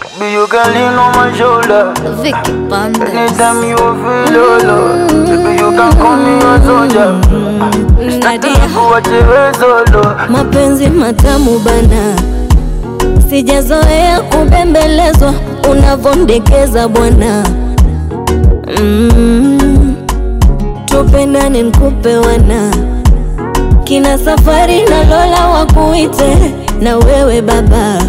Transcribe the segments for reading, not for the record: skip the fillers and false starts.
Baby, you can lean on my shoulder. Vicky Bandes. Anytime you feel low, baby, you can call me a soldier. Nadia, Kuachiwe solo. mapenzi matamu bana, sijazoea kubembelezwa unavondekeza bwana. Tupendane nikupe wana, kina safari na Lola wakuite na wewe baba.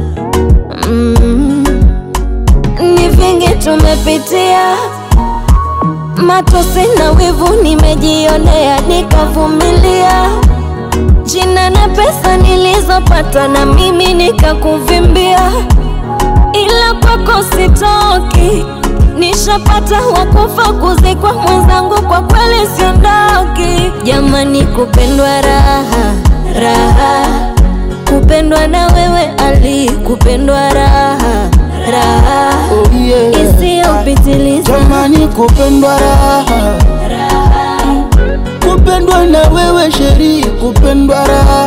Ni vingi tumepitia, matosi na wivu nimejionea, nikavumilia. Jina na pesa nilizopata na mimi nikakuvimbia, ila kwako sitoki. Nishapata wakufa kuzikwa mwenzangu, kwa kweli siondoki. Jamani, kupendwa raha raha, kupendwa na wewe Ali, kupendwa raha raha, oh yeah, isiyopitiliza. jamani, kupendwa raha Raha, kupendwa na wewe Sheri, kupendwa raha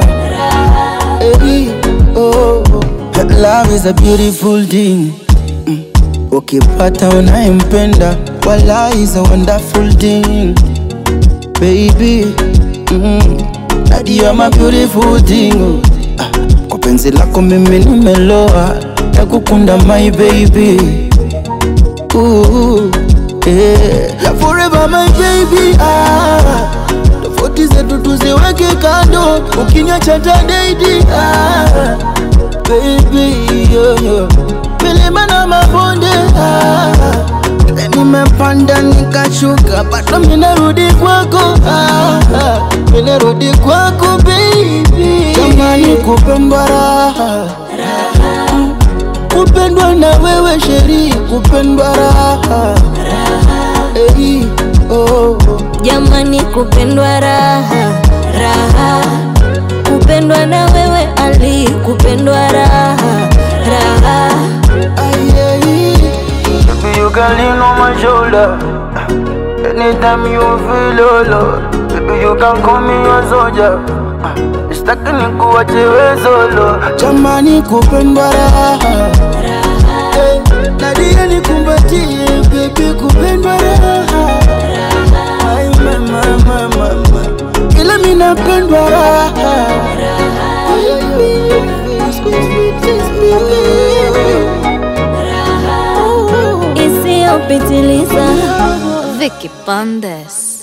hey, oh. Love is a beautiful thing. Ukipata unayempenda, wala is a wonderful thing. Baby, Nadia, my beautiful thing. Kwa penzi lako mimi nimeloa, nakukunda my baby. Ooh, yeah. Forever my baby. Tofauti zetu tuziweke kando, ukiniacha tadaidi. Baby, yo. Milima na mabonde, nimepanda nikashuka, bado minarudi kwako, minarudi kwako baby. Jamani, kupendwa raha, kupendwa na wewe Sheri, kupendwa raha hey, oh. jamani, kupendwa raha raha, kupendwa na wewe Ali, kupendwa raha raha. Baby, you can lean on my shoulder. Anytime you feel low, baby, you can call me a soldier. Sitaki nikuachiwe solo. Jamani, kupendwa raha hey, Nadia nikumbatie baby, kupendwa raha ay mama, ila mimi napendwa raha Isiyopitiliza. Vicky Bandes.